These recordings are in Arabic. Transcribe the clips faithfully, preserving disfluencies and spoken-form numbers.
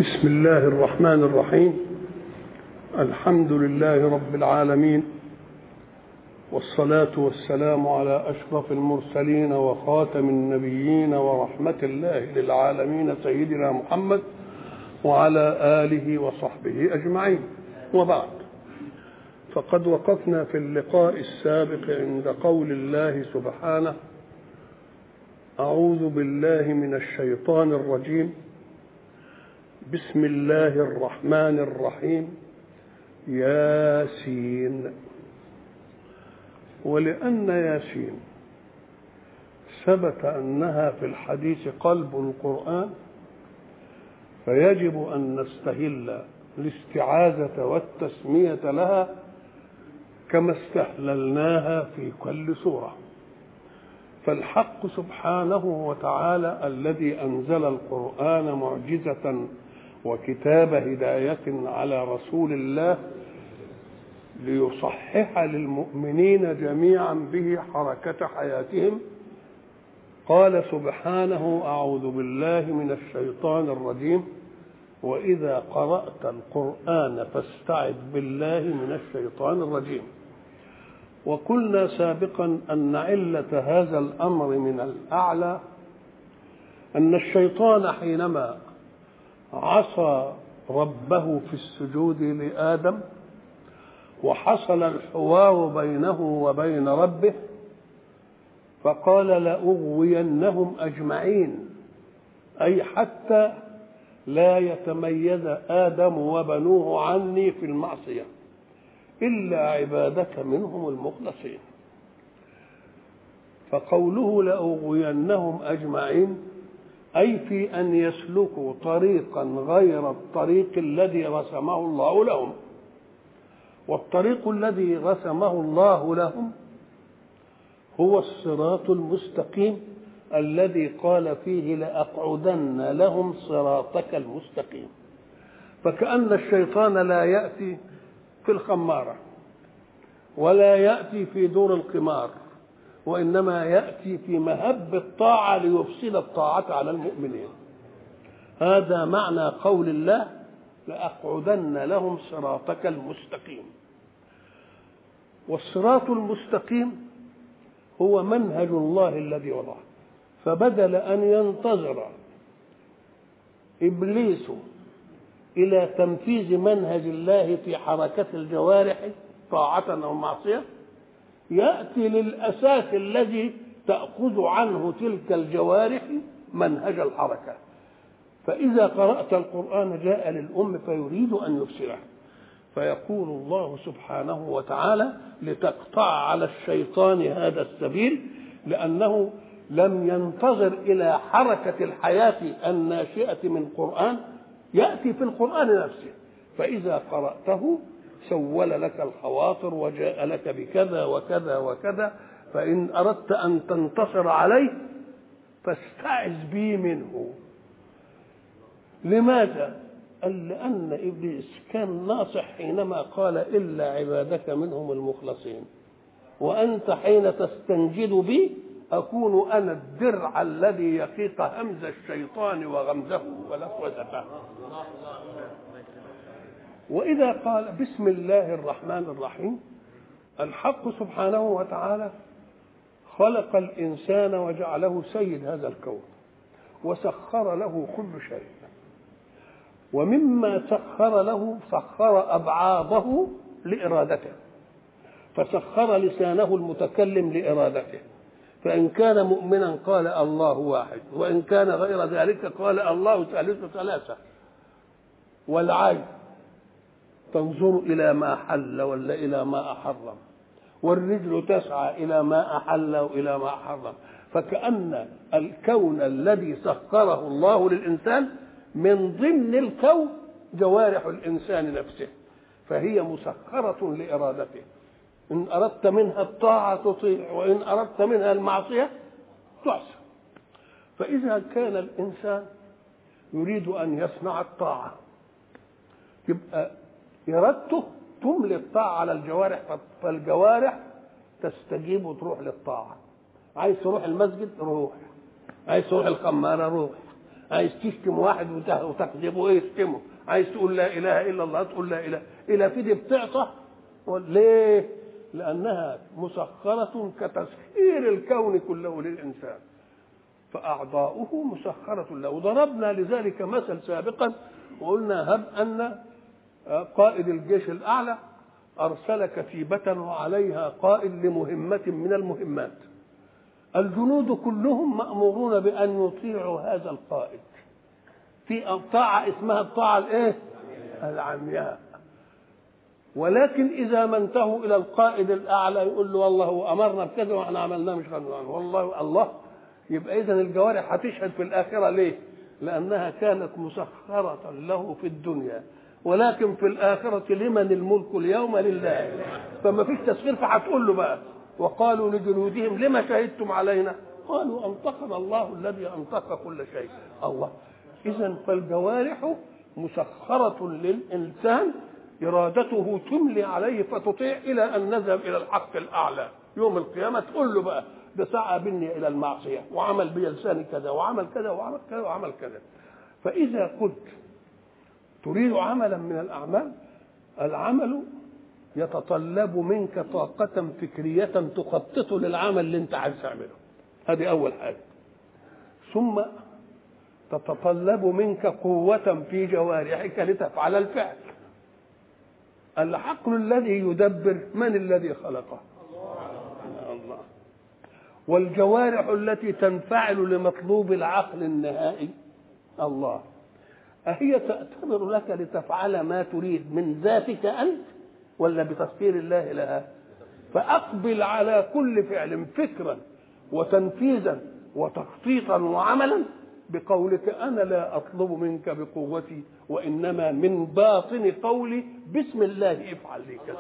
بسم الله الرحمن الرحيم. الحمد لله رب العالمين، والصلاة والسلام على أشرف المرسلين وخاتم النبيين ورحمة الله للعالمين سيدنا محمد وعلى آله وصحبه أجمعين، وبعد. فقد وقفنا في اللقاء السابق عند قول الله سبحانه: أعوذ بالله من الشيطان الرجيم، بسم الله الرحمن الرحيم، ياسين. ولأن ياسين ثبت أنها في الحديث قلب القرآن، فيجب أن نستهل الاستعاذة والتسمية لها كما استهللناها في كل سورة. فالحق سبحانه وتعالى الذي أنزل القرآن معجزة وكتاب هداية على رسول الله ليصحح للمؤمنين جميعا به حركة حياتهم، قال سبحانه: أعوذ بالله من الشيطان الرجيم، وإذا قرأت القرآن فاستعذ بالله من الشيطان الرجيم. وقلنا سابقا أن علة هذا الأمر من الأعلى أن الشيطان حينما عصى ربه في السجود لآدم وحصل الحوار بينه وبين ربه، فقال: لأغوينهم أجمعين، أي حتى لا يتميز آدم وبنوه عني في المعصية إلا عبادك منهم المخلصين. فقوله لأغوينهم أجمعين أي في أن يسلكوا طريقا غير الطريق الذي رسمه الله لهم. والطريق الذي رسمه الله لهم هو الصراط المستقيم الذي قال فيه: لأقعدن لهم صراطك المستقيم. فكأن الشيطان لا يأتي في الخمارة ولا يأتي في دور القمار، وإنما يأتي في مهب الطاعة ليفسد الطاعة على المؤمنين. هذا معنى قول الله: لأقعدن لهم صراطك المستقيم. والصراط المستقيم هو منهج الله الذي وضعه. فبدل أن ينتظر إبليس إلى تنفيذ منهج الله في حركة الجوارح طاعة أو معصية، يأتي للأساس الذي تأخذ عنه تلك الجوارح منهج الحركة. فإذا قرأت القرآن جاء للأم فيريد أن يفسره، فيقول الله سبحانه وتعالى: لتقطع على الشيطان هذا السبيل، لأنه لم ينتظر إلى حركة الحياة الناشئة من قرآن، يأتي في القرآن نفسه. فإذا قرأته سول لك الخواطر وجاء لك بكذا وكذا وكذا، فإن أردت أن تنتصر عليه فاستعذ بي منه. لماذا؟ قال: لأن إبليس كان ناصح حينما قال: إلا عبادك منهم المخلصين، وأنت حين تستنجد بي أكون أنا الدرع الذي يقيق همز الشيطان وغمزه ولفوزته. وإذا قال بسم الله الرحمن الرحيم، الحق سبحانه وتعالى خلق الإنسان وجعله سيد هذا الكون وسخر له كل شيء، ومما سخر له سخر أبعاضه لإرادته، فسخر لسانه المتكلم لإرادته، فإن كان مؤمنا قال الله واحد، وإن كان غير ذلك قال الله ثالث ثلاثة. والعين تنظر إلى ما حل ولا إلى ما أحرم، والرجل تسعى إلى ما أحل وإلى ما حرم. فكأن الكون الذي سخره الله للإنسان من ضمن الكون جوارح الإنسان نفسه، فهي مسخرة لإرادته. إن أردت منها الطاعة تطيع، وإن أردت منها المعصية تعصي. فإذا كان الإنسان يريد أن يصنع الطاعة، يبقى إرادته تملي الطاعة على الجوارح، فالجوارح تستجيب وتروح للطاعة. عايز تروح المسجد روح، عايز تروح الخمارة روح، عايز تشتم واحد وتكذبه ايه تشتمه، عايز تقول لا اله الا الله تقول لا اله الا في دي بتعصى. ليه؟ لانها مسخره كتسخير الكون كله للانسان، فاعضاؤه مسخره له. وضربنا لذلك مثل سابقا وقلنا هب ان قائد الجيش الاعلى ارسل كتيبه وعليها قائد لمهمه من المهمات، الجنود كلهم مأمورون بأن يطيعوا هذا القائد في طاعة اسمها الطاعة الايه؟ العمياء. ولكن إذا ما انتهوا إلى القائد الأعلى يقول له والله هو أمرنا بكذا وإحنا عملناه مش غلطان والله الله. يبقى إذن الجوارح هتشهد في الآخرة ليه؟ لأنها كانت مسخرة له في الدنيا، ولكن في الآخرة لمن الملك اليوم؟ لله. فما فيش تسخير، فهتقول له بقى وقالوا لجنودهم لما شهدتم علينا؟ قالوا أنطقنا الله الذي أنطق كل شيء. الله. إذن فالجوارح مسخرة للإنسان، إرادته تملي عليه فتطيع إلى أن نذهب إلى الحق الأعلى يوم القيامة. تقول له بقى ده سعى بني إلى المعصية وعمل بلساني كذا وعمل كذا وعمل كذا وعمل كذا. فإذا قلت تريد عملا من الأعمال، العمل يتطلب منك طاقة فكرية تخطط للعمل اللي انت عايز تعمله، هذه أول حاجة. ثم تتطلب منك قوة في جوارحك لتفعل الفعل. العقل الذي يدبر من الذي خلقه؟ الله. والجوارح التي تنفعل لمطلوب العقل النهائي الله. أهي تأتمر لك لتفعل ما تريد من ذاتك أنت ولا بتسخير الله لها؟ فأقبل على كل فعل فكرا وتنفيذا وتخطيطا وعملا بقولك أنا لا أطلب منك بقوتي، وإنما من باطن قولي بسم الله افعل لي كذا،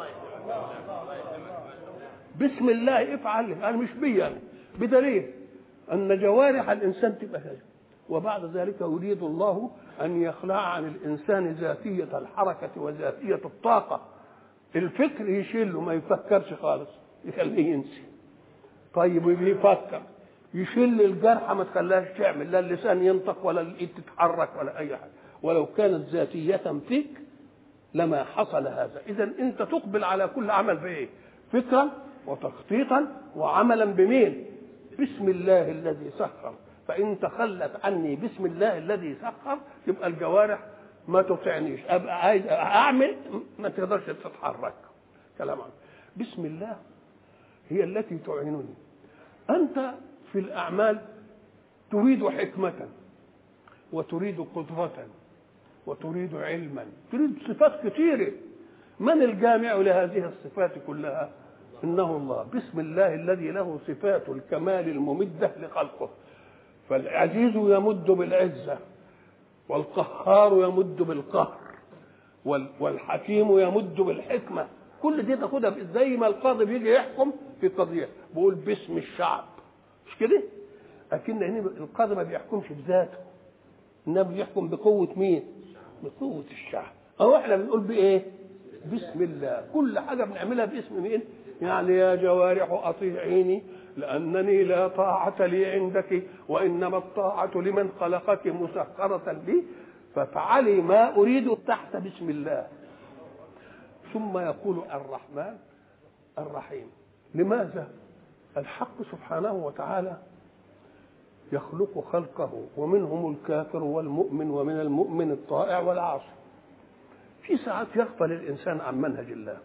بسم الله افعل لي. أنا مش بي يعني، بدليل أن جوارح الإنسان تبقى كذا. وبعد ذلك يريد الله أن يخلع عن الإنسان ذاتية الحركة وذاتية الطاقة. الفكر يشيله ما يفكرش خالص، يخليه ينسي. طيب يفكر، يشيل الجرحى ما تخليهاش تعمل، لا اللسان ينطق ولا الايد تتحرك ولا اي حاجه. ولو كانت ذاتيه فيك لما حصل هذا. اذا انت تقبل على كل عمل بايه؟ فكرا وتخطيطا وعملا بمين؟ بسم الله الذي سخر. فان تخلت عني بسم الله الذي سخر يبقى الجوارح ما تطعنيش، ابقى عايز اعمل ما تقدرش تتحرك. كلام عنه. بسم الله هي التي تعينني. انت في الأعمال تريد حكمة وتريد قدرة وتريد علما، تريد صفات كثيرة. من الجامع لهذه الصفات كلها؟ إنه الله. بسم الله الذي له صفات الكمال الممدة لخلقه. فالعزيز يمد بالعزة، والقهار يمد بالقهر، والحكيم يمد بالحكمة. كل دي تاخدها زي ما القاضي بيجي يحكم في قضية بيقول باسم الشعب، مش كده؟ لكن هنا القاضي ما بيحكمش بذاته، انما بيحكم بقوه مين؟ بقوه الشعب. او احنا بنقول بايه؟ بسم الله. كل حاجه بنعملها باسم مين؟ يعني يا جوارح اطيعيني لانني لا طاعه لي عندك، وانما الطاعه لمن خلقك مسخره لي، فافعلي ما اريد تحت بسم الله. ثم يقول الرحمن الرحيم. لماذا؟ الحق سبحانه وتعالى يخلق خلقه، ومنهم الكافر والمؤمن، ومن المؤمن الطائع والعاصي. في ساعات يغفل الإنسان عن منهج الله،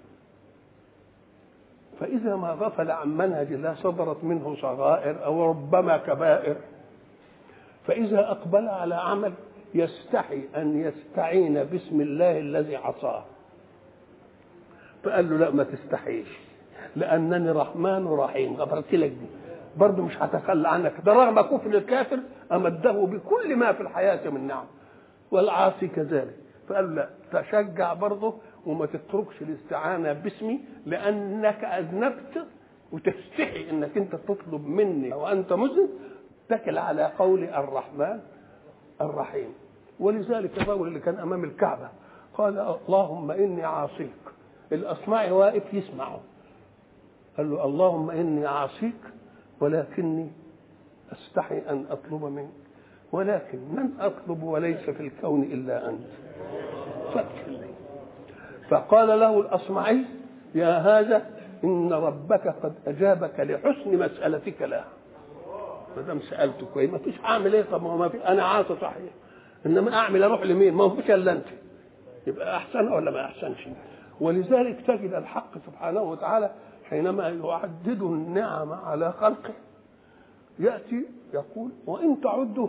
فإذا ما غفل عن منهج الله صدرت منه صغائر أو ربما كبائر، فإذا أقبل على عمل يستحي أن يستعين باسم الله الذي عصاه، فقال له لا ما تستحيش لأنني رحمن رحيم، غفرت لك دي برضه مش هتخلى عنك. ده رغم كفر الكافر أمده بكل ما في الحياة من نعم، والعاصي كذلك. فقال لا تشجع برضه وما تتركش الاستعانة باسمي، لأنك أذنبت وتستحي أنك أنت تطلب مني وأنت مذنب. اتكل على قول الرحمن الرحيم. ولذلك الرجل اللي كان أمام الكعبة قال اللهم إني عاصيك، الأصمعي واقف يسمعه، قال له اللهم إني عاصيك ولكني أستحي أن أطلب منك ولكن من أطلب وليس في الكون إلا أنت فاغفر لي. فقال له الأصمعي يا هذا إن ربك قد أجابك لحسن مسألتك له. ما دام سألته كويس ما فيش أعمل إيه؟ طب ما في أنا عاصي صحيح، إنما أعمل أروح لمين؟ ما فيش إلا أنت. يبقى أحسن ولا ما أحسنش؟ ولذلك تجد الحق سبحانه وتعالى حينما يعدد النعم على خلقه يأتي يقول وإن تعدوا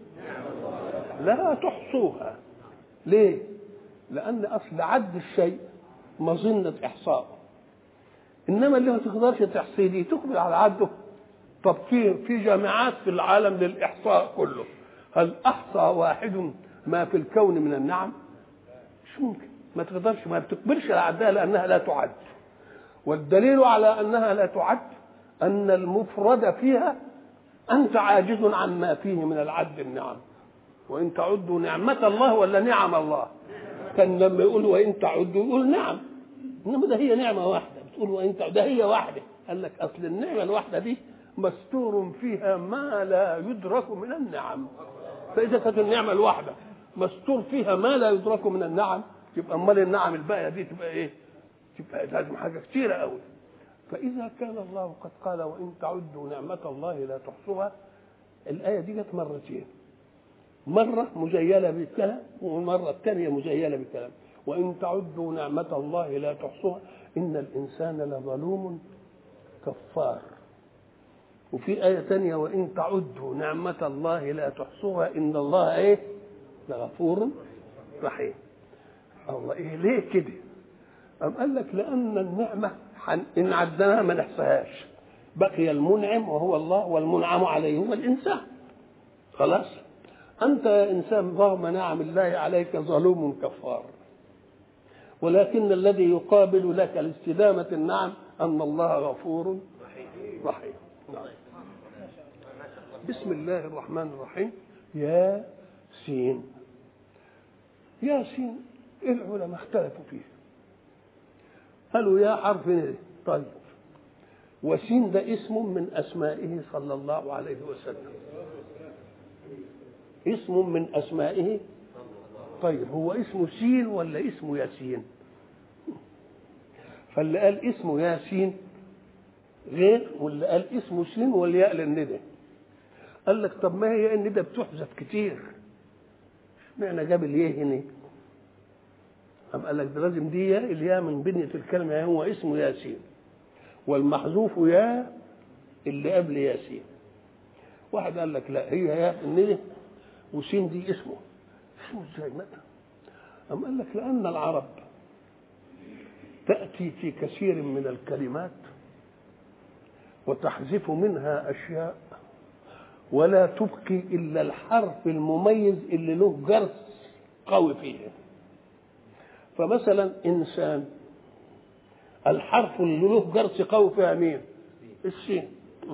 لا تحصوها. ليه؟ لأن أصل عد الشيء مظنة إحصاء، إنما اللي ما تقدرش تحصيه دي تقبل على عده. طب في جامعات في العالم للإحصاء كله، هل أحصى واحد ما في الكون من النعم؟ مش ممكن، ما تقدرش، ما بتقبلش على عدها لأنها لا تعد. والدليل على أنها لا تعد أن المفرد فيها أنت عاجز عن ما فيه من العد النعم. وإن تعدوا نعمة الله ولا نعم الله؟ كان لما يقول وإن تعدوا يقول نعم، إنما ده هي نعمة واحدة بتقول وإن تعدوا، ده هي واحدة. قال لك أصل النعمة الواحدة دي مستور فيها ما لا يدرك من النعم. فإذا كانت النعمة الواحدة مستور فيها ما لا يدرك من النعم، يبقى أمال النعم الباقية دي تبقى إيه؟ تبقى لازم حاجة كتيرة قوي. فإذا كان الله قد قال وإن تعدوا نعمة الله لا تحصوها، الآية دي جت مرتين، مرة مزيلة بالكلام والمرة الثانية مزيلة بالكلام. وإن تعدوا نعمة الله لا تحصوها إن الإنسان لظلوم كفار. وفي آية ثانية وإن تعدوا نعمة الله لا تحصوها إن الله إيه؟ لغفور رحيم. الله إيه ليه كده؟ أم قال لك لأن النعمة إن عدناها ما نحصيهاش، بقي المنعم وهو الله والمنعم عليه هو الإنسان. خلاص؟ أنت يا إنسان رغم نعم الله عليك ظلوم كفار، ولكن الذي يقابل لك لاستدامة النعم أن الله غفور رحيم. بسم الله الرحمن الرحيم. يا سين. يا سين العلماء اختلفوا فيه، قالوا يا حرف ايه؟ طيب، وسين ده اسم من أسمائه صلى الله عليه وسلم، اسم من أسمائه. طيب هو اسمه سين ولا اسمه ياسين؟ فاللي قال اسمه ياسين غير واللي قال اسمه سين والياء للندى. قال لك طب ما هي الندى بتحذف كتير، اشمعنى جاب الياء هنا؟ قام قال لك ده لازم دي ياء، الياء من بنية الكلمة هو اسمه ياسين، والمحذوف ياء اللي قبل ياسين. واحد قال لك لا هي ياء الندى وسين دي اسمه. اسمه ازاي مثلا؟ قام قال لك لأن العرب تأتي في كثير من الكلمات وتحذف منها أشياء ولا تبقي إلا الحرف المميز اللي له جرس قوي فيه. فمثلا إنسان الحرف اللي له جرس قوي فيها مين؟ السين.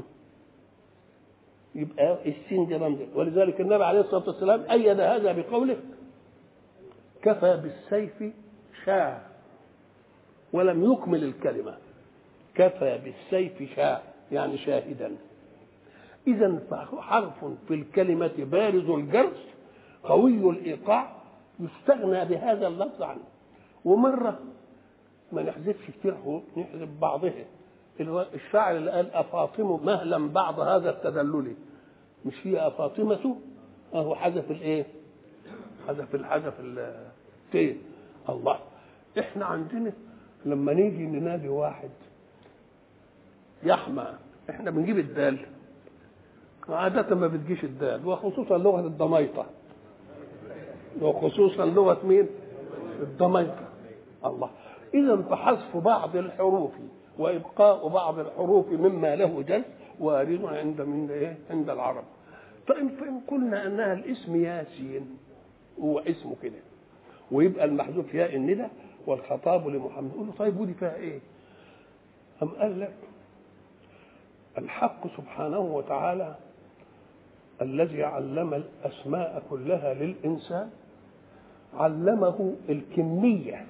يبقى السين دي رمز، ولذلك النبي عليه الصلاة والسلام أيد هذا بقوله كفى بالسيف شاع، ولم يكمل الكلمة. كفى بالسيف شاع يعني شاهدا. إذا حرف في الكلمة بارز الجرس قوي الإيقاع يستغنى بهذا اللفظ عنه. ومرة ما نحذفش كتير، نحذف بعضها. الشاعر اللي قال أفاطم مهلا بعض هذا التدلل، مش هي أفاطمة؟ أهو حذف الإيه؟ حذف الحذف التين. الله، إحنا عندنا لما نيجي ننادي واحد يحمى إحنا بنجيب الدال، وعادة ما بتجيش الدال، وخصوصا لغة الضميطة، وخصوصا لغة مين؟ الضميطة. الله، إذا فحذف بعض الحروف وإبقاء بعض الحروف مما له جل وارد عند من إيه؟ عند العرب. فإن قلنا أنها الاسم ياسين هو اسمه كده، ويبقى المحذوف ياء الندى والخطاب لمحمد. يقول له طيب ودي فيها إيه؟ أم قال لك الحق سبحانه وتعالى الذي علم الأسماء كلها للإنسان علمه الكمية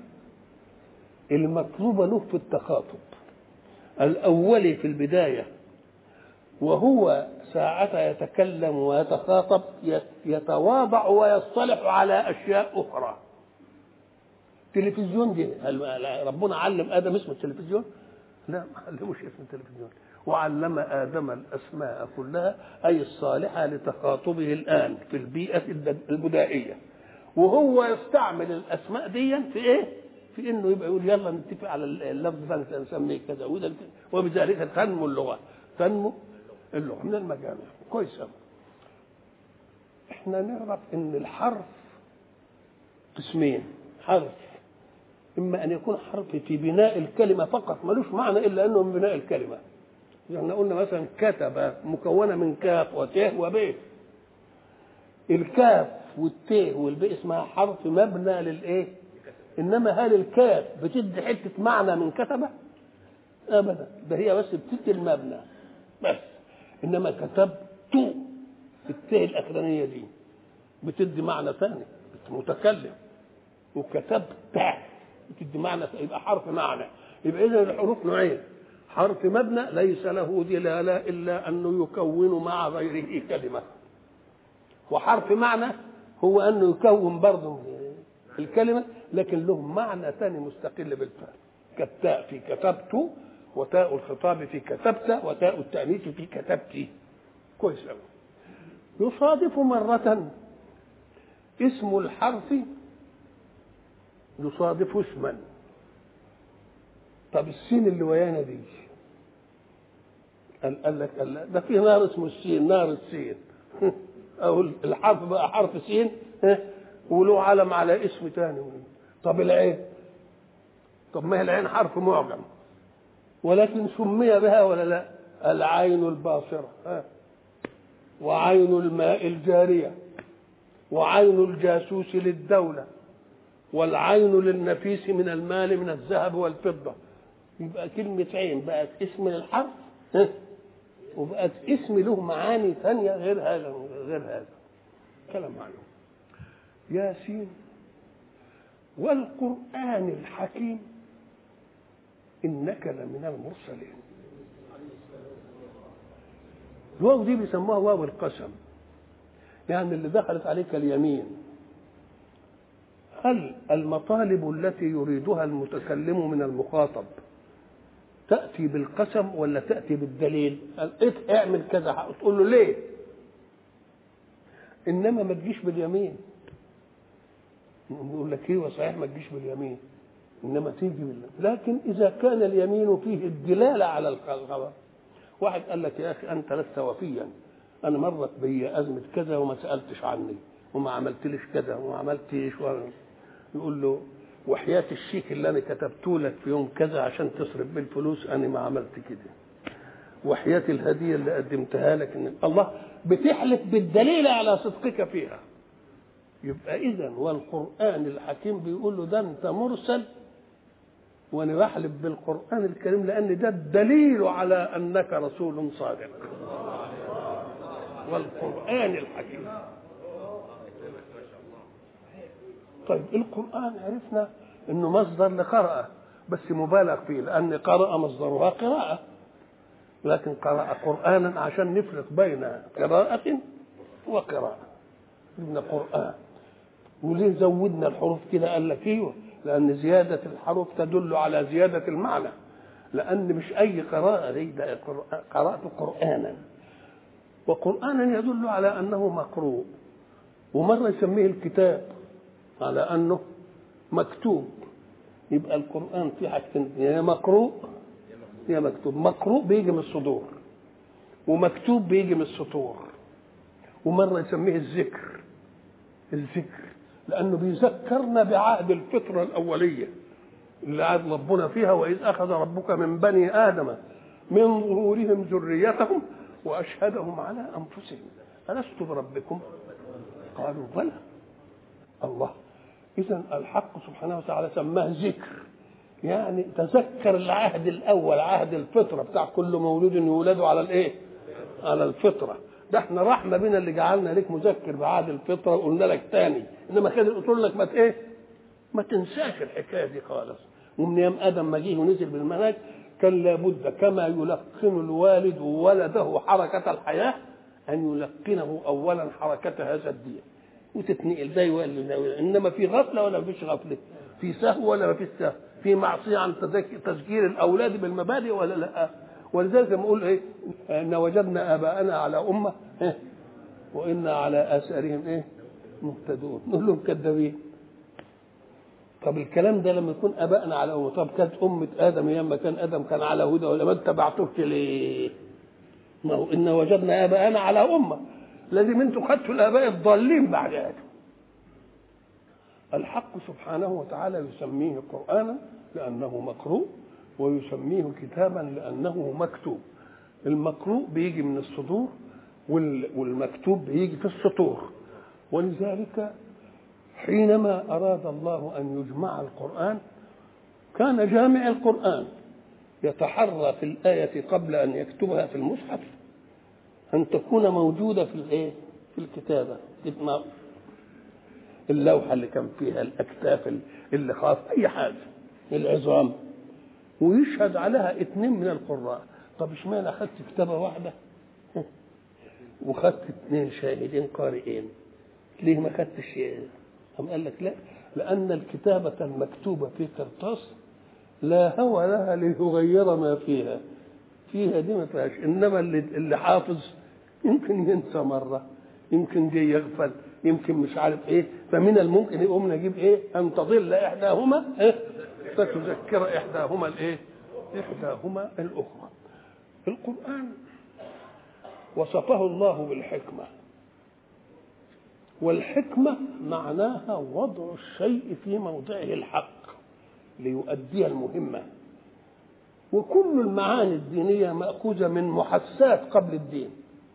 المطلوبة له في التخاطب الأولي في البداية، وهو ساعة يتكلم ويتخاطب يتواضع ويصطلح على أشياء أخرى. تلفزيون دي ربنا علم آدم اسم التلفزيون؟ لا، ما علموش اسم التلفزيون. وعلم آدم الأسماء كلها أي الصالحة لتخاطبه الآن في البيئة البدائية، وهو يستعمل الأسماء دي في إيه؟ في إنه يبقى يقول يلا نتفق على اللفظ ده نسميه كذا، وبذلك تنمو اللغة، تنمو اللغة من المجامع. كويس أوي. إحنا نعرف إن الحرف قسمين. حرف إما أن يكون حرف في بناء الكلمة فقط ملوش معنى إلا أنه من بناء الكلمة. يعني قلنا مثلا كتب مكونة من كاف وتاء وباء. الكاف والتاء والباء اسمها حرف مبنى للإيه؟ إنما هل الكاف بتدي حتة معنى من كتبة؟ أبدا، ده هي بس بتدي المبنى بس. إنما كتبت التاء الأخرانية دي بتدي معنى ثاني، متكلم. وكتبت بتدي معنى، يبقى حرف معنى. يبقى إذا الحروف نوعين: حرف مبنى ليس له دلالة إلا أنه يكون مع غيره كلمة، وحرف معنى هو أنه يكون برضه الكلمة لكن له معنى ثاني مستقل بالفعل، كالتاء في كتبت، وتاء الخطاب في كتبت، وتاء التأنيث في كتبتي. كويس أوي. يصادف مرة اسم الحرف يصادف اسما. طب السين اللي ويانا دي قال, قال لك قال ده في نار اسمه السين، نار السين او الحرف بقى حرف سين وله علم على اسم ثاني. طب العين، طب ما هي العين حرف معجم ولكن سمي بها ولا لا؟ العين الباصرة، وعين الماء الجارية، وعين الجاسوس للدولة، والعين للنفيس من المال من الذهب والفضة. يبقى كلمة عين بقت اسم للحرف وبقت اسم له معاني ثانية غير هذا غير هذا كلام معلوم. ياسين والقرآن الحكيم إنك لمن المرسلين. الواو دي بيسموها واو القسم، يعني اللي دخلت عليك اليمين. هل المطالب التي يريدها المتكلم من المخاطب تأتي بالقسم ولا تأتي بالدليل؟ اعمل كذا تقول له ليه، إنما ما تجيش باليمين. يقول لك ايه صحيح ما تجيش باليمين إنما تيجي بالله. لكن إذا كان اليمين فيه الدلالة على الخبر. واحد قال لك يا أخي أنت لست وفيا، أنا مرت بي أزمة كذا وما سألتش عني وما عملتليش كذا وما عملتيش و... يقول له وحياة الشيك اللي أنا كتبته لك في يوم كذا عشان تصرف بالفلوس أنا ما عملت كده، وحياة الهدية اللي قدمتها لك إن الله بتحلف بالدليل على صدقك فيها. يبقى إذن والقرآن الحكيم بيقول له ده أنت مرسل وأنا بحلف بالقرآن الكريم لأن ده الدليل على أنك رسول صادق. والقرآن الحكيم. طيب القرآن عرفنا انه مصدر لقراءة بس مبالغ فيه، لان قراءة مصدرها قراءة، لكن قراءة قرآنا عشان نفرق بين قراءة وقراءة. قلنا قرآن وليه زودنا الحروف كده؟ قال لك ايوه لان زيادة الحروف تدل على زيادة المعنى، لان مش اي قراءة دي ده قراءة قرآنا، وقرآنا يدل على انه مقروء، ومرة يسميه الكتاب على انه مكتوب. يبقى القرآن في حاجتين، يا مقروء يا مكتوب. مقروء بيجي من الصدور ومكتوب بيجي من السطور. ومرة يسميه الذكر، الذكر لأنه بيذكرنا بعهد الفطرة الأولية اللي عهد ربنا فيها، وإذ أخذ ربك من بني آدم من ظهورهم ذريتهم وأشهدهم على أنفسهم ألست بربكم قالوا بلى. الله، إذن الحق سبحانه وتعالى سماه ذكر، يعني تذكر العهد الأول، عهد الفطرة بتاع كل مولود يولد على الإيه؟ على الفطرة. ده احنا رحمة بنا اللي جعلنا لك مذكر بعهد الفطرة وقلنا لك تاني، إنما كده قلت لك ما إيه؟ ما تنساش الحكاية دي خالص. ومن يوم آدم ما جه ونزل بالمنهج كان لابد كما يلقن الوالد ولده حركة الحياة أن يلقنه أولا حركة هذا الدين وتتنقل زي ولا. إنما في غفلة ولا فيش غفلة؟ في سهو ولا ما فيش سهو؟ في معصية عن تذكير الأولاد بالمبادئ ولا لا؟ ولذلك نقول إيه؟ إن وجدنا آباءنا على أمة إيه؟ وإنا على آثارهم إيه؟ مهتدون. نقول لهم كذابين. طب الكلام ده لما يكون ابائنا على امه، طب كانت امه ادم ايام ما كان ادم كان على هدى ولا ما اتبعتوش ليه؟ ما هو ان وجدنا اباءنا على امه، لازم انتم خدتوا الاباء الضالين بعد ادم. الحق سبحانه وتعالى يسميه قرانا لانه مقروء، ويسميه كتابا لانه مكتوب. المقروء بيجي من الصدور والمكتوب بيجي في السطور. ولذلك حينما أراد الله أن يجمع القرآن كان جامع القرآن يتحرى في الآية قبل أن يكتبها في المصحف أن تكون موجودة في الإيه؟ في الكتابة، اللوحة اللي كان فيها الأكتاف اللي خاف أي حاجة العظام، ويشهد عليها اثنين من القراء. طب اشمعنى أخذت كتابة واحدة وخدت اثنين شاهدين قارئين؟ ليه ما خدتش ايه؟ أم قال لك لا، لأن الكتابة المكتوبة في قرطاس لا هوى لها ليغير ما فيها، فيها دي ما فيهاش. إنما اللي اللي حافظ يمكن ينسى مرة، يمكن جاي يغفل، يمكن مش عارف إيه، فمن الممكن يقوم نجيب إيه؟ أن تضل إحداهما إيه؟ فتذكر إحداهما الإيه؟ إحداهما الأخرى. القرآن وصفه الله بالحكمة، والحكمة معناها وضع الشيء في موضعه الحق ليؤدي المهمة. وكل المعاني الدينية مأخوذة من محسات قبل الدين.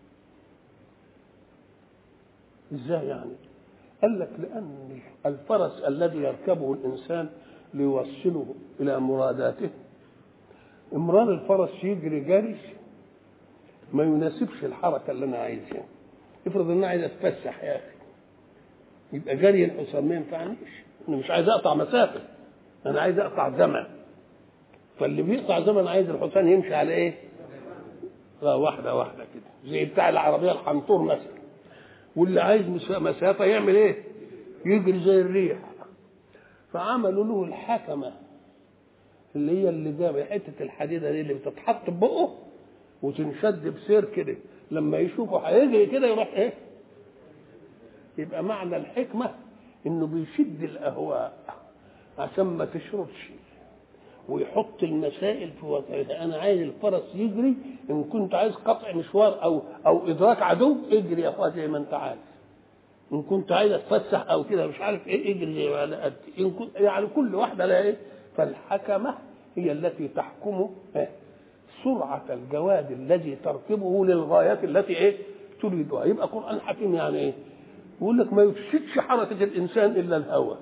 ازاي يعني؟ قال لك لأن الفرس الذي يركبه الإنسان ليوصله إلى مراداته، امرار الفرس يجري جري ما يناسبش الحركة اللي أنا عايزها. افرض ان انا عايز اتفسح يا اخي، يبقى جري الحصان ما ينفعنيش، انا مش عايز اقطع مسافه، انا عايز اقطع زمن. فاللي بيقطع زمن عايز الحصان يمشي على ايه؟ واحده واحده كده، زي بتاع العربيه الحنطور مثلا. واللي عايز مسافه يعمل ايه؟ يجري زي الريح. فعملوا له الحكمه اللي هي اللي جاب حته الحديده دي اللي بتتحط ببقه وتنشد بسير كده، لما يشوفه هيجري كده يروح ايه؟ يبقى معنى الحكمة انه بيشد الاهواء عشان ما تشردش، ويحط المسائل في وضعها. انا عايز الفرس يجري، ان كنت عايز قطع مشوار او او ادراك عدو اجري يا اخويا زي ما انت عايز، ان كنت عايز اتفسح او كده مش عارف ايه اجري زي ما انا قد ان كنت يعني كل واحده لها ايه. فالحكمه هي التي تحكم إيه؟ سرعه الجواد الذي تركبه للغايات التي ايه تريدها. يبقى قرآن حكيم يعني ايه؟ يقول لك ما يفسدش حركه الانسان الا الهوى.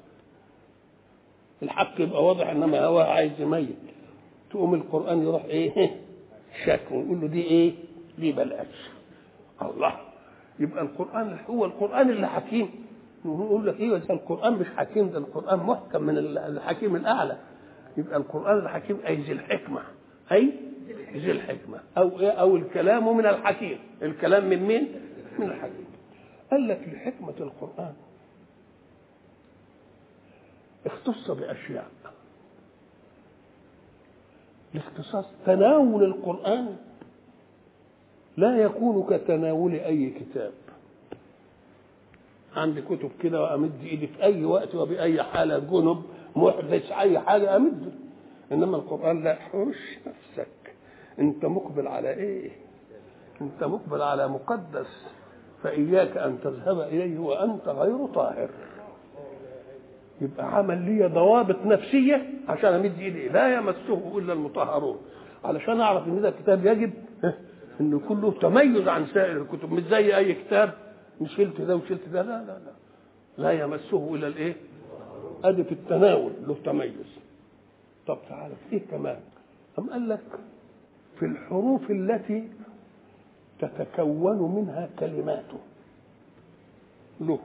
الحق يبقى واضح، انما هو عايز يميت، تقوم القرآن يروح ايه شك ويقول له دي ايه دي بلاش. الله، يبقى القرآن هو القرآن اللي حكيم. يقول لك ايه القرآن مش حكيم، ده القرآن محكم من الحكيم الأعلى. يبقى القرآن الحكيم أي ذي الحكمة، أي ذي الحكمة، أو إيه أو الكلام من الحكيم. الكلام من مين؟ من الحكيم. قال لك لحكمة القرآن اختص بأشياء. الاختصاص تناول القرآن لا يكون كتناول أي كتاب. عندي كتب كده وأمد إيدي في أي وقت وبأي حالة، جنب محدث أي حاجة أمد. إنما القرآن لا، حرش نفسك، أنت مقبل على إيه؟ أنت مقبل على مقدس، فإياك أن تذهب إليه وأنت غير طاهر. يبقى عمل لي ضوابط نفسية عشان أمد إيدي لا يمسه إلا المطهرون، علشان أعرف إن ده كتاب يجب إنه كله تميز عن سائر الكتب، مش زي أي كتاب مش شلت ده وشلت ده، لا لا لا لا يمسه إلا الإيه؟ أدي في التناول له تميز. طب تعالى إيه كمان؟ أم قال لك في الحروف التي تتكون منها كلماته له.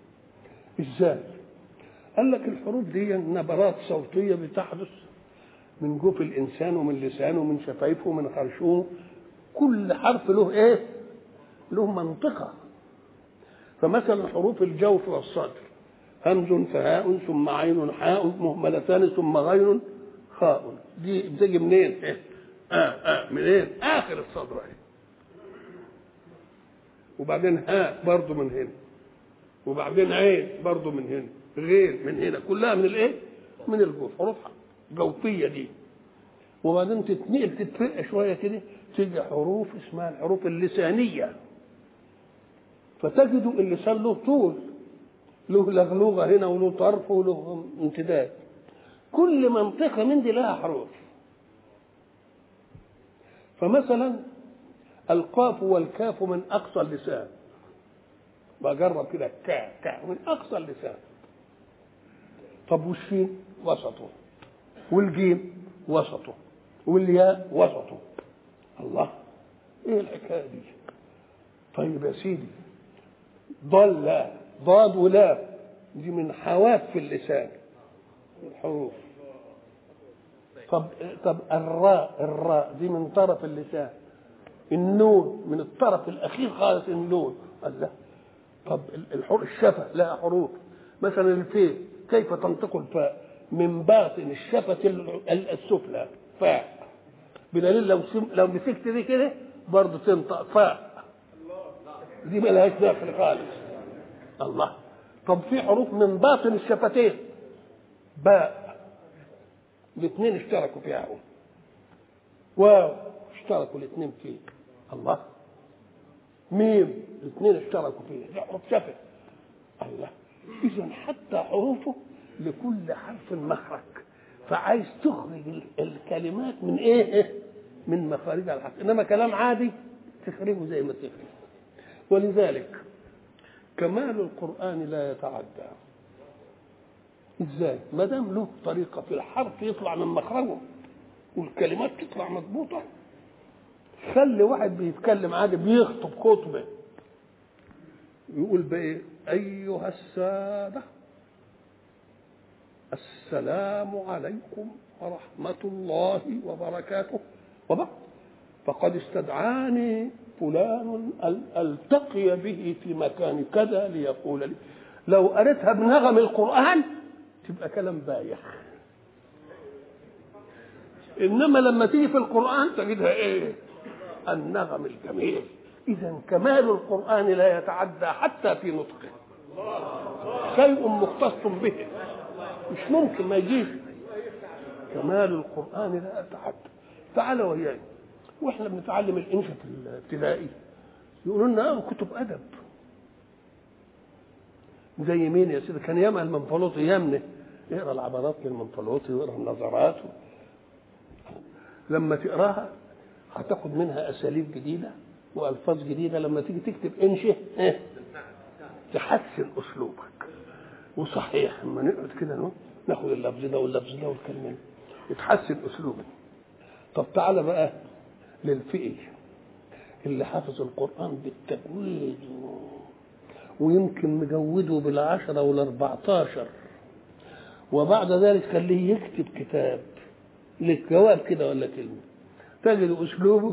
إزاي؟ قال لك الحروف دي نبرات صوتية بتحدث من جوف الإنسان ومن لسانه ومن شفايفه ومن خرشومه. كل حرف له إيه؟ له منطقة. فمثلا حروف الجوف والصدر همز فهاء ثم عين حاء مهملتان ثم غين خاء، دي بتيجي منين؟ إيه؟ آه آه منين؟ آخر الصدر اهي. وبعدين هاء برضه من هنا، وبعدين عين برضه من هنا، غين من هنا، كلها من الايه؟ من الجوف، حروف جوفيه دي. وبعدين تتنقل تتفرق شويه كده تيجي حروف اسمها الحروف اللسانيه، فتجد اللسان له طول، له لغلوغه هنا وله طرف وله امتداد. كل منطقه من دي لها حروف. فمثلا القاف والكاف من اقصى اللسان، بجرب كده كا كا من اقصى اللسان. طب والشين وسطه، والجيم وسطه، والياء وسطه. الله، ايه الحكايه دي؟ طيب يا سيدي، ضل ضاد ولام دي من حواف في اللسان الحروف. طب طب الراء الراء دي من طرف اللسان. النون من الطرف الاخير خالص النون. الله، طب الحروف الشفه لها حروف. مثلا الفاء كيف تنطق الفاء؟ من باطن الشفه السفلى فاء، بدليل لو لو مسكت دي كده برضه تنطق فاء، دي ما لهاش داخل خالص. الله، طب في حروف من باطن الشفتين باء، الاثنين اشتركوا فيها، واو اشتركوا الاثنين فيه. الله، ميم الاثنين اشتركوا فيه، دي حروف شفه. الله، اذا حتى حروفه لكل حرف مخرج، فعايز تخرج الكلمات من ايه؟ من مخارجها الحق. انما كلام عادي تخرجه زي ما تخرج. ولذلك كمال القرآن لا يتعدى. ازاي؟ ما دام له طريقه في الحرف يطلع من مخرجه والكلمات تطلع مضبوطه. خلي واحد بيتكلم عادي بيخطب خطبه يقول بايه؟ ايها الساده السلام عليكم ورحمه الله وبركاته وبعد، فقد استدعاني فلان التقي به في مكان كذا ليقول لي. لو قريتها بنغم القرآن تبقى كلام بايخ، انما لما تيجي في القرآن تجدها ايه؟ النغم الجميل. اذا كمال القرآن لا يتعدى حتى في نطقه، شيء مختص به مش ممكن ما يجيش. كمال القرآن لا يتعدى. تعالى وياي واحنا بنتعلم الانشاء في الابتدائي يقولوا لنا كتب ادب زي مين يا سيدي؟ كان ياما المنفلوطي يامنه يقرا العبارات للمنفلوطي ويقرا النظرات. لما تقراها هتاخد منها اساليب جديده والفاظ جديده. لما تيجي تكتب انشئ إيه؟ تحسن اسلوبك. وصحيح لما نقعد كده ناخد اللفظ ده واللفظ ده والكلمه يتحسن اسلوبك. طب تعالى بقى للفقه اللي حافظ القران بالتجويد ويمكن مجوده بالعشرة والاربعتاشر، وبعد ذلك خليه يكتب كتاب للجواب كده ولا كلمة، تجد أسلوبه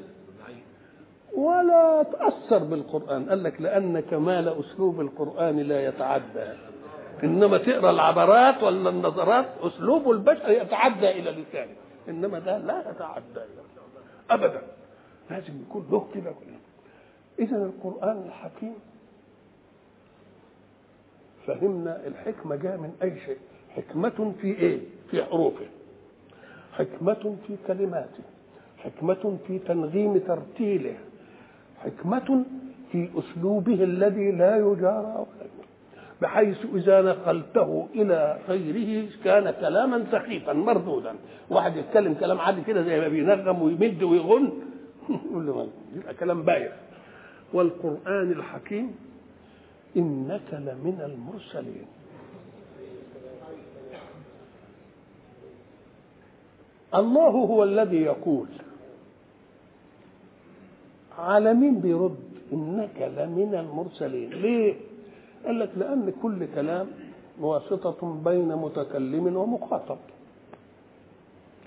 ولا تأثر بالقرآن. قال لك لأن كمال أسلوب القرآن لا يتعدى، إنما تقرأ العبارات ولا النظرات أسلوب البشر يتعدى إلى لسانه، إنما ده لا يتعدى أبدا، لازم يكون له كده. إذن القرآن الحكيم فهمنا الحكمة جاء من أي شيء. حكمة في إيه؟ في حروفه، حكمة في كلماته، حكمة في تنظيم ترتيله، حكمة في أسلوبه الذي لا يجارى، بحيث إذا نقلته إلى غيره كان كلاما سخيفا مردودا. واحد يتكلم كلام عادي كده زي ما بينغم ويمد ويغن يقول له يبقى كلام بايخ. والقرآن الحكيم إنك لمن المرسلين. الله هو الذي يقول، على مين بيرد؟ إنك لمن المرسلين. ليه؟ قال لك لأن كل كلام واسطة بين متكلم ومخاطب،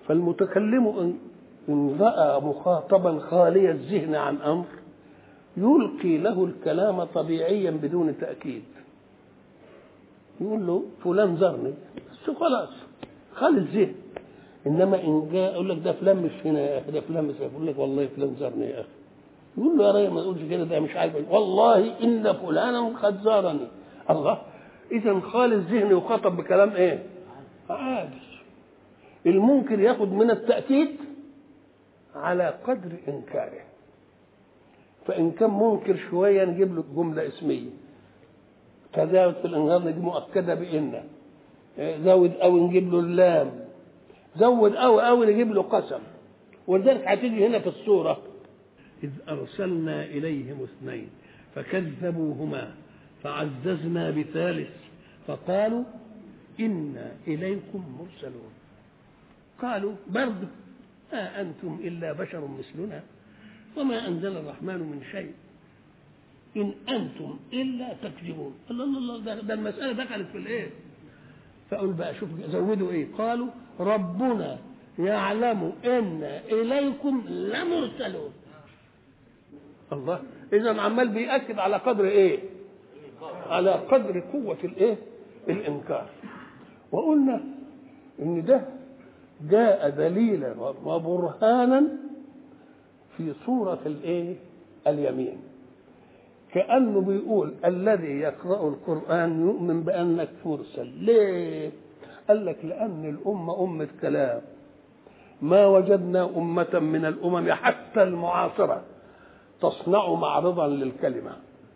فالمتكلم إن رأى مخاطبا خالي الذهن عن أمر يلقي له الكلام طبيعيا بدون تأكيد، يقول له فلان زرني خلاص خالي الذهن. إنما إن جاء يقول لك ده فلان مش هنا يا أخي، ده فلان مش هنا، يقول لك والله فلان زرني يا أخي، يقول له يا راجل ما تقولش كده، ده مش عارف والله إن فلانا قد زارني. الله، إذا خالي الذهن يخاطب بكلام إيه؟ عادي. الممكن ياخد من التأكيد على قدر إنكاره، فإن كان منكر شوية نجيب له جملة اسمية، تزاوج في الإنكار نجيب مؤكدة بإن، زود أو نجيب له اللام، زود أو أو نجيب له قسم. ولذلك هتيجي هنا في السورة إذ أرسلنا إليهم اثنين فكذبوهما فعززنا بثالث فقالوا إنا إليكم مرسلون. قالوا برضه ما أنتم إلا بشر مثلنا وما أنزل الرحمن من شيء إن أنتم إلا تكذبون. الله الله الله، ده, ده المسألة دخلت في الإيه؟ فأقول بقى شوف زودوا إيه؟ قالوا ربنا يعلم إن إليكم لمرسلون. الله، إذا عمال بيأكد على قدر إيه؟ على قدر قوة الإيه؟ الإنكار. وقلنا إن ده جاء دليلا وبرهانا في صورة الإيه؟ اليمين، كأنه بيقول الذي يقرأ القرآن يؤمن بأنك مرسل. ليه؟ قال لك لأن الأمة أمة كلام، ما وجدنا أمة من الأمم حتى المعاصرة تصنع معرضا للكلمة.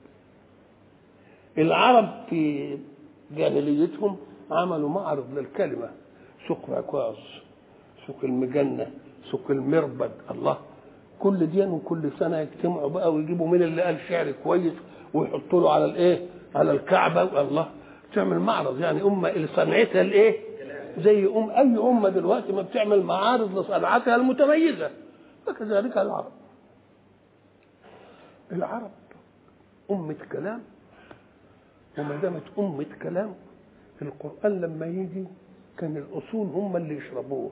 العرب في جاهليتهم عملوا معرض للكلمة، سوق عكاظ، سوق المجنة، سوق المربد. الله، كل دين وكل سنة يجتمعوا بقى ويجيبوا من اللي قال شعر كويس ويحطوا له على الايه؟ على الكعبة. الله، تعمل معرض، يعني أمة اللي صنعتها الايه؟ زي أم أي أمة دلوقتي ما بتعمل معارض لصنعتها المتميزة، فكذلك العرب. العرب أمة كلام، وما دامت أمة كلام القرآن لما يجي كان الأصول هم اللي يشربوه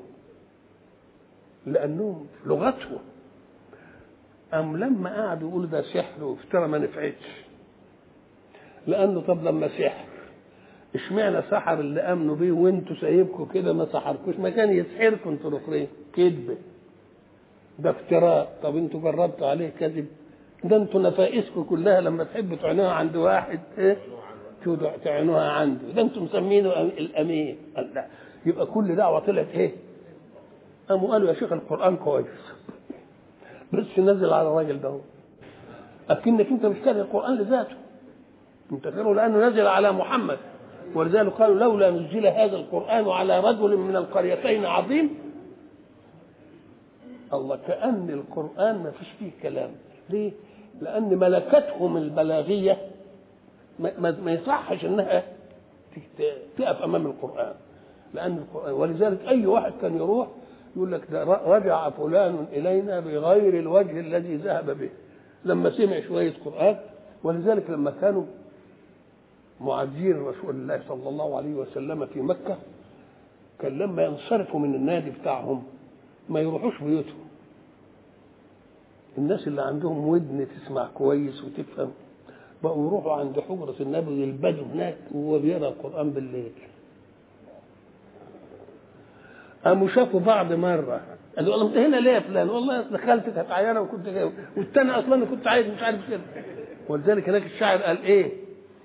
لأنهم لغتهم. أم لما قعدوا يقولوا ده سحر وافترى ما نفعتش، لأنه طب لما سحر اشمعنى سحر اللي امنوا بيه وانتوا سايبكم كده ما سحركوش؟ ما كان يسحركم انتوا الاخرين. كذب، ده افتراء. طب انتوا جربتوا عليه كذب؟ ده انتوا نفائسكم كلها لما تحبوا تعينوها عند واحد ايه تعينوها عنده، ده انتوا مسمينه الامين. لا، يبقى كل دعوه طلعت ايه؟ قاموا قالوا يا شيخ القران كويس بس نزل على الراجل ده، اكنك انت مش كاره القران لذاته، انت كاره لانه نزل على محمد. ولذلك قالوا لولا نزل هذا القرآن على رجل من القريتين عظيم. الله، كأن القرآن ما فيش فيه كلام. ليه؟ لأن ملكتهم البلاغية ما, ما يصحش انها تقف امام القرآن، لأن القرآن. ولذلك أي واحد كان يروح يقول لك ده رجع فلان إلينا بغير الوجه الذي ذهب به لما سمع شوية قرآن. ولذلك لما كانوا معزين رسول الله صلى الله عليه وسلم في مكة كان لما ينصرفوا من النادي بتاعهم ما يروحوش بيوتهم. الناس اللي عندهم ودن تسمع كويس وتفهم بقوا يروحوا عند حجرة النبي يلبدوا هناك وهو بيقرأ القرآن بالليل. قاموا شافوا بعض مرة قالوا والله انت هنا ليه يا فلان؟ والله اصل خالتي كانت عيانة وكنت جاي والتاني اصلا كنت عايز مش عارف كده. ولذلك هناك الشاعر قال ايه؟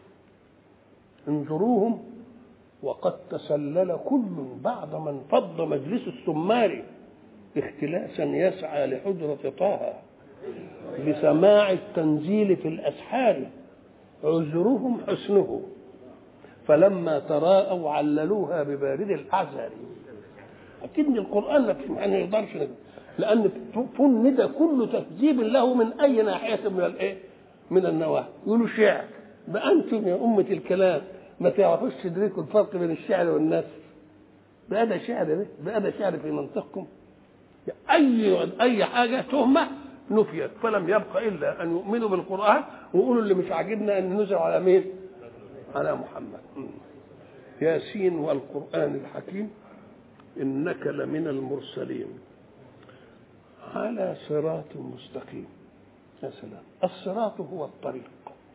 انظروهم وقد تسلل كل بعد من فض مجلس السمار اختلاسا يسعى لحجرة طه لسماع التنزيل في الأسحار عذرهم حسنه فلما تراءوا عللوها ببارد الأعذار. أكيد القرآن ما يقدرش، لأن فند كل تكذيب له من أي ناحية من الإيه؟ من النواحي. يقولوا شعر، بقى أنتم يا أمة الكلام ما تعرفوش تدركوا الفرق بين الشعر والنثر. بقى ده شعر، ده بقى ده شعر في منطقكم. أي أي حاجة تهمة نفيت، فلم يبقى إلا أن يؤمنوا بالقرآن ويقولوا اللي مش عاجبنا أن ننزل على مين؟ على محمد. ياسين والقرآن الحكيم إنك لمن المرسلين على صراط مستقيم. يا سلام، الصراط هو الطريق،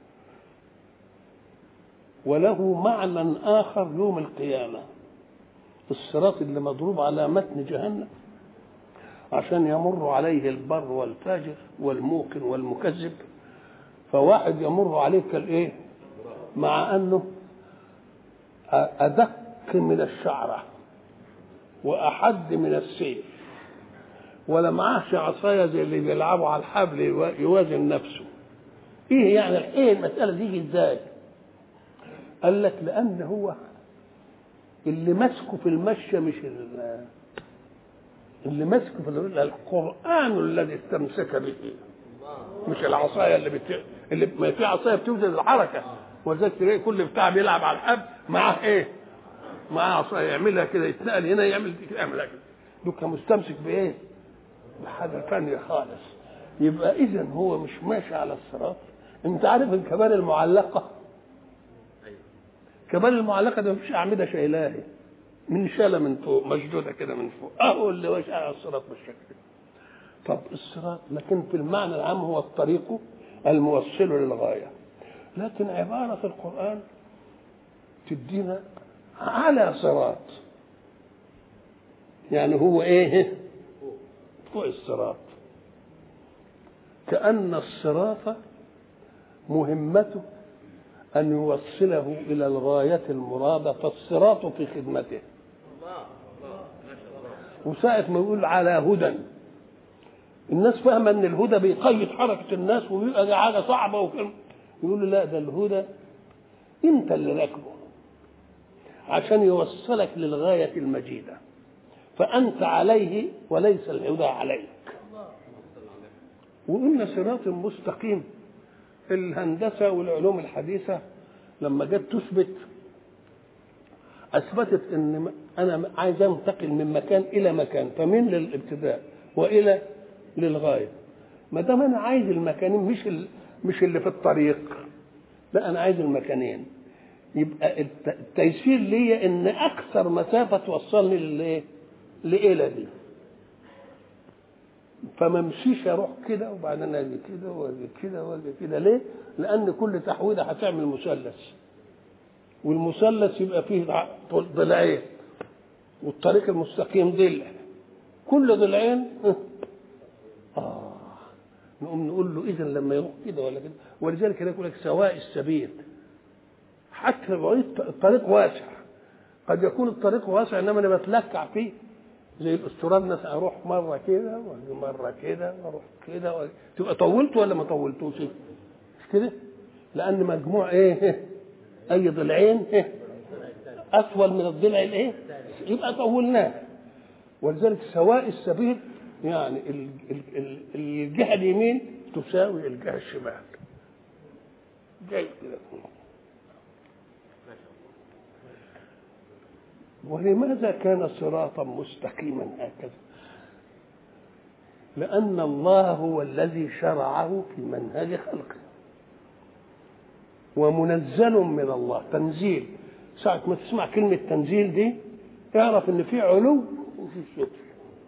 وله معنى آخر يوم القيامة. الصراط اللي مضروب على متن جهنم عشان يمر عليه البر والفاجر والموقن والمكذب، فواحد يمر عليه كالايه، مع انه ادق من الشعره واحد من السيف، ولا معاش عصايه زي اللي بيلعبوا على الحبل يوازن نفسه. ايه يعني ايه المساله دي ازاي؟ قال لك لان هو اللي ماسكه في المشي مش اللي ماسكه في القرآن الذي استمسك به، مش العصايه اللي بت... اللي ما في عصايه بتوزن الحركه، ولذلك تلاقي كل بتاع بيلعب على الحبل معاه ايه؟ معاه عصايه يعملها كده، يتنقل هنا يعمل كده يعملها كده، دوك مستمسك بايه؟ بحاجه ثانيه خالص. يبقى اذا هو مش ماشي على الصراط. انت عارف الكبال المعلقه، كبال المعلقه ده مفيش اعمده شايلاها، من شاله من فوق مشدوده كده من فوق، اهو اللي ماشي على الصراط بالشكل. طب الصراط لكن في المعنى العام هو الطريق الموصل للغايه، لكن عباره في القران تدينا على صراط، يعني هو ايه؟ فوق الصراط، كأن الصراط مهمته أن يوصله إلى الغاية المرادة، فالصراط في خدمته. وساعة ما يقول على هدى، الناس فاهمة أن الهدى بيقيد حركة الناس ويبقى حاجة صعبة وكلمة، يقول لا، ده الهدى أنت اللي راكبه عشان يوصلك للغاية المجيدة، فأنت عليه وليس الهدى عليك. وقلنا صراط مستقيم. الهندسة والعلوم الحديثة لما جت تثبت أثبتت أن أنا عايز أنتقل من مكان إلى مكان، فمن للابتداء وإلى للغاية. ما دام أنا عايز المكانين، مش مش اللي في الطريق، لا أنا عايز المكانين، يبقى التيسير ليا ان اكثر مسافه توصلني للايه؟ لإلى دي. فما امشيش اروح كده وبعدين اجي كده واجي كده واجي كده. ليه؟ لان كل تحويده هتعمل مثلث، والمثلث يبقى فيه ضلعين، والطريق المستقيم ضلع، كل ضلعين اه نقوم نقول له اذا لما يروح كده ولا كده. ولذلك يقول لك سواء السبيل، حتى لو الطريق واسع، قد يكون الطريق واسع انما انا بتلكع فيه زي الاستراد مثلا، اروح مره كده واجي مره كده واروح كده و... تبقى طولت ولا ما طولتوش؟ مش كده؟ لان مجموع ايه؟ اي ضلعين ايه؟ اطول من الضلع الايه؟ يبقى طولناه. ولذلك سواء السبيل يعني الجهه اليمين تساوي الجهه الشمال، جاي كده. ولماذا كان صراطا مستقيما هكذا؟ لأن الله هو الذي شرعه في منهج خلقه، ومنزل من الله تنزيل. ساعة ما تسمع كلمة تنزيل دي اعرف ان في علو وفي سفل،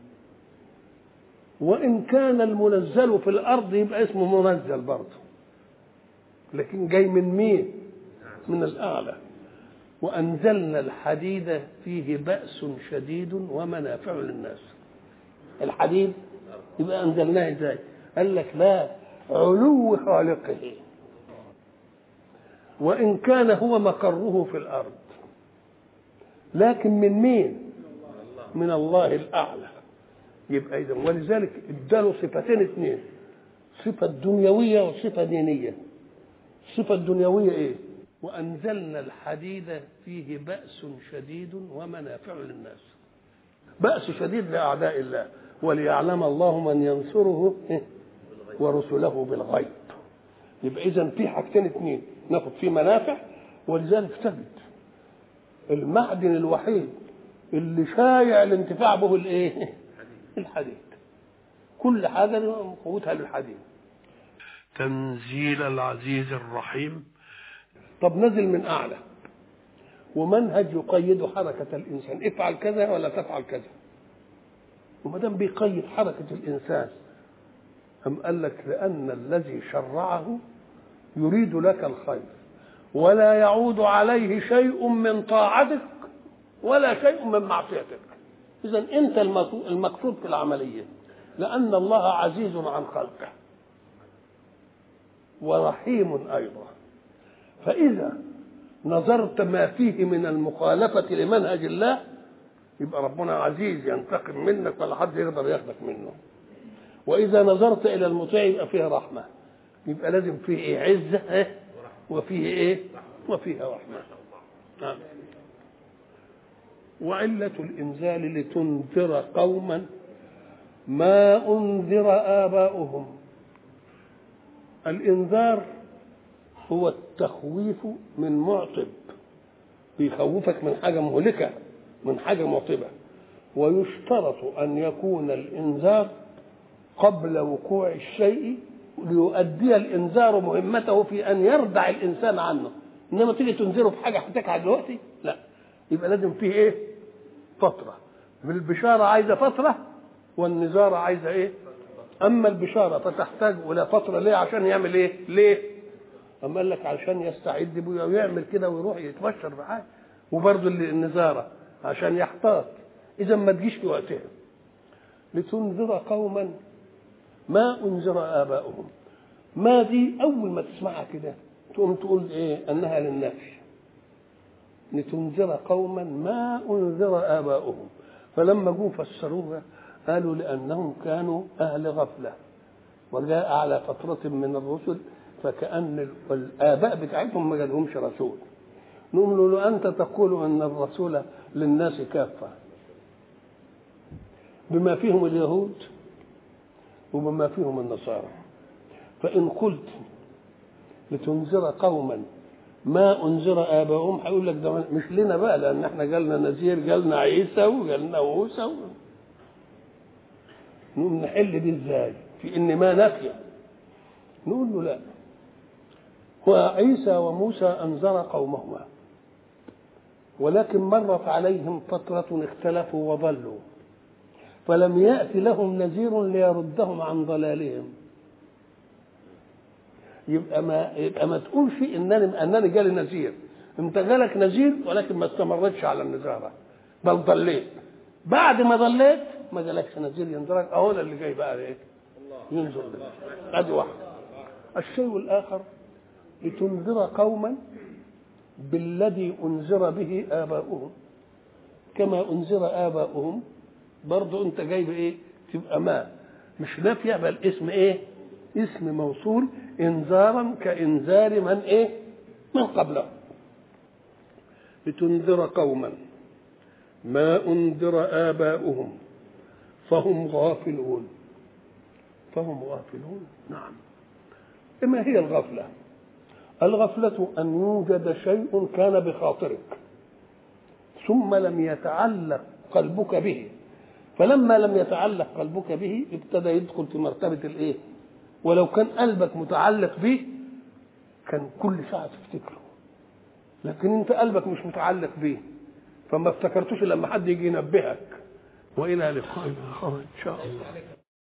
وإن كان المنزل في الأرض يبقى اسمه منزل برضه، لكن جاي من مين؟ من الأعلى. وأنزلنا الحديد فيه بأس شديد ومنافع للناس. الحديد يبقى أنزلناه إزاي؟ قال لك لا، علو خالقه، وإن كان هو مقره في الأرض، لكن من مين؟ من الله الأعلى. يبقى إذا ولذلك اداله صفتين اثنين، صفة دنيوية وصفة دينية. الصفة الدنيوية إيه؟ وأنزلنا الحديد فيه بأس شديد ومنافع للناس. بأس شديد لأعداء الله، وليعلم الله من ينصره ورسله بالغيب. يبقى إذن في حاجتين اثنين ناخد فيه منافع. ولذلك تجد المعدن الوحيد اللي شايع الانتفاع به الايه؟ الحديد. كل حاجة قوتها للحديد. تنزيل العزيز الرحيم. طب نزل من أعلى، ومنهج يقيد حركة الإنسان، افعل كذا ولا تفعل كذا. وما دام بيقيد حركة الإنسان أم قال لك لأن الذي شرعه يريد لك الخير ولا يعود عليه شيء من طاعتك ولا شيء من معصيتك. إذن أنت المقصود في العملية، لأن الله عزيز عن خلقه ورحيم أيضا. فإذا نظرت ما فيه من المخالفة لمنهج الله يبقى ربنا عزيز ينتقم منك ولا حد يقدر ياخدك منه. وإذا نظرت إلى المطيع يبقى فيه رحمة، يبقى لازم فيه إيه؟ عزة إيه؟ وفيه إيه؟ وفيها رحمة. نعم. وعلة الإنزال لتنذر قوما ما أنذر آباؤهم. الإنذار هو التخويف من معطب، بيخوفك من حاجة مهلكة، من حاجة معطبة. ويشترط أن يكون الإنذار قبل وقوع الشيء ليؤدي الإنذار مهمته في أن يردع الإنسان عنه. إنما تيجي تنذره في حاجة هتقع دلوقتي، لا، يبقى لازم فيه إيه؟ فترة. البشارة عايزة فترة والنذارة عايزة إيه؟ أما البشارة فتحتاج إلى فترة. ليه؟ عشان يعمل إيه؟ ليه؟ أما قال لك عشان يستعد بيه ويعمل كده ويروح يتبشر بحاجة. وبرضه النذارة عشان يحتاط. إذا ما تجيش في وقتها. لتنذر قوما ما أنذر آباؤهم. ما دي أول ما تسمعها كده تقوم تقول إيه؟ أنها للنفي. لتنذر قوما ما أنذر آباؤهم. فلما جوا فسروها قالوا لأنهم كانوا أهل غفلة وجاء على فترة من الرسل فكأن الآباء بتاعتهم ما جالهمش رسول. نقول له أنت تقول أن الرسول للناس كافة بما فيهم اليهود وبما فيهم النصارى. فإن قلت لتنذر قوما ما أنذر آباؤهم هيقول لك ده مش لنا بقى، لأن احنا جالنا نذير، جالنا عيسى وجالنا موسى. نقول نحل دي ازاي في ان ما نفي؟ نقول له لا، وعيسى وموسى أنذر قومهما ولكن مرت عليهم فترة اختلفوا وضلوا فلم يأتي لهم نذير ليردهم عن ضلالهم. يبقى ما يبقى ما تقولش انني انني جالي نذير. انت جالك نذير ولكن ما استمرتش على النذاره بل ضليت. بعد ما ضليت ما جالكش نذير ينذرك، اهو ده اللي جاي بقى ايه؟ ينذر لك. ادي واحد. الشيء الاخر لتنذر قوما بالذي انذر به اباؤهم كما انذر اباؤهم. برضه انت جايب ايه؟ تبقى ما مش نافيه بل اسم ايه؟ اسم موصول انذارا كانذار من ايه؟ من قبله. لتنذر قوما ما انذر اباؤهم فهم غافلون. فهم غافلون. نعم. ما هي الغفله؟ الغفله ان يوجد شيء كان بخاطرك ثم لم يتعلق قلبك به، فلما لم يتعلق قلبك به ابتدى يدخل في مرتبه الايه؟ ولو كان قلبك متعلق به كان كل ساعه تفتكره، لكن انت قلبك مش متعلق به فما افتكرتوش لما حد يجي ينبهك. والى لقاء اخر ان شاء الله.